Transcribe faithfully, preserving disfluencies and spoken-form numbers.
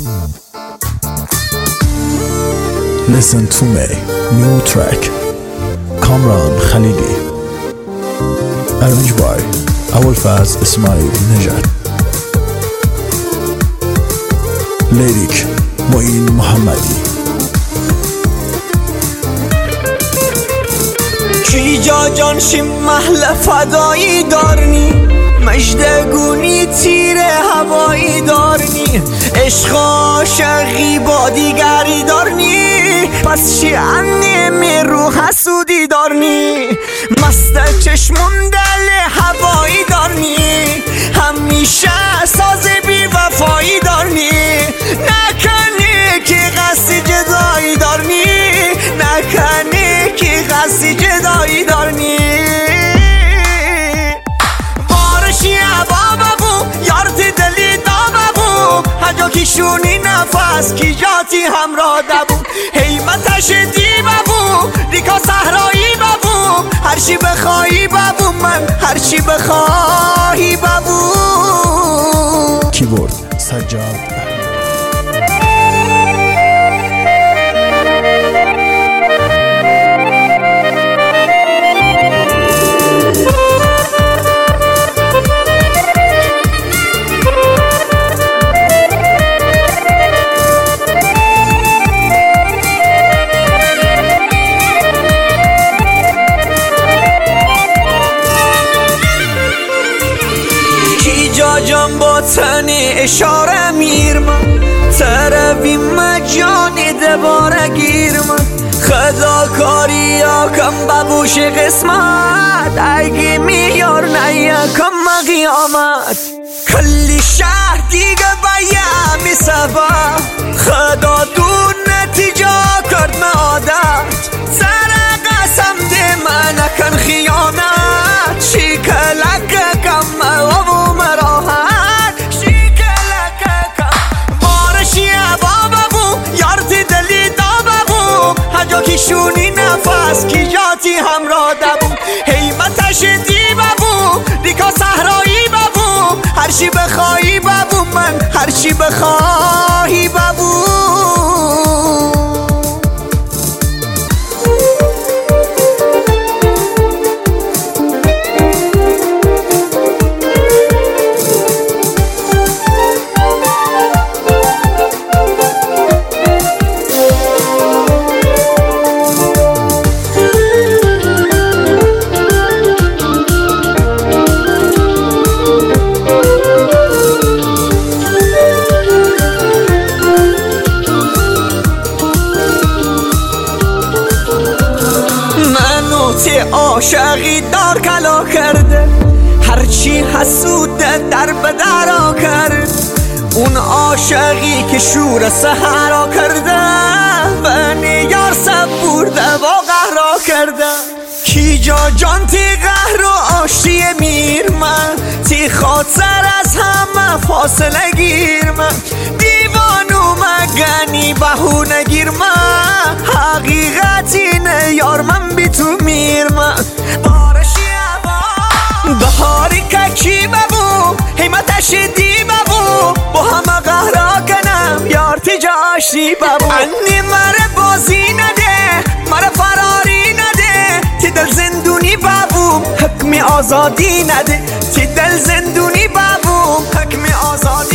Listen to me, new track, Kamran Khalili, arranged by Abulfaz Ismail Nejad, lyric Moin Mohammadi. کی جا جان شیم محل فدایی دارنی، مجدگونی تیر هوایی دارنی، عشق عاشقی با دیگری دارنی، پس چی انمی رو حسودی دارنی، مست چشمون دل هوایی دارنی، همیشه ساز بی وفایی دارنی، نکنی که قصد جدایی دارنی، نکنی که قصد جدایی دارنی. بارشی عبا ببو یارت دلی دا ببو، هجا کشونی نفس کی جاتی همراه دبو، حیمتش دی ببو ریکا صحرایی ببو، هرچی بخوایی ببو من هرچی بخواهی ببو. کیبورد سجاد جان با تنی اشاره میرم تروی مجانی دواره گیرم، خدا کاری کم ببوش قسمت، اگه میار نیکم قیامت، کلی شهر دیگه باید میسبه، خدا دون نتیجه کرد عادت، سر قسم ده من نکن خیانت، شکلک کم و مراحت، شکلک کم بارشی عبا ببو یارت دلی دا ببو، هجا کشونی نفس کی جاتی همراه دبو، حیمتش دی ببو ریکا صحرایی ببو، هرچی بخوایی ببو من هرچی بخواهی ببو. عاشقی دار کلا کرده، هرچی حسود در بدرا کرد، اون عاشقی که شور سهرا کرده، بنی یار سبورده و قهرا کرده، کی جا جان تی قهر و آشتی میر من، تی خاطر از همه فاصله گیر من، دیوانو مگنی بهونه گیر من، حقیقتی نه یار من بی تو میر من، بارشی عبا بهاری که کی ببو، حیمتش دی ببو، با همه قهرا کنم یار تی جاشتی ببو، انی مره بازی نده مره فراری نده، تی دل زندونی ببو حکم آزادی نده، تی دل زندونی ببو حکم آزادی